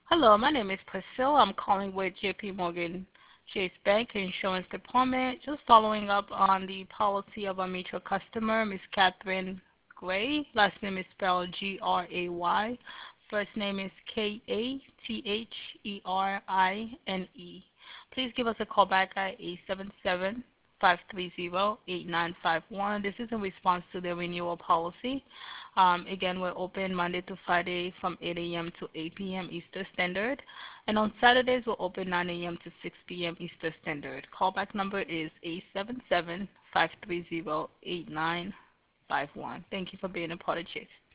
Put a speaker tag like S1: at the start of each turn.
S1: Hello, my name is Priscilla. I'm calling with JP Morgan Chase Bank Insurance Department. Just following up on the policy of a mutual customer, Miss Catherine Gray. Last name is spelled Gray. First name is Katherine. Please give us a call back at 877-530-8951. This is in response to the renewal policy. Again, we're open Monday to Friday from 8 a.m. to 8 p.m. Eastern Standard. And on Saturdays, we're open 9 a.m. to 6 p.m. Eastern Standard. Callback number is 877-530-8951. Thank you for being a part of Chase.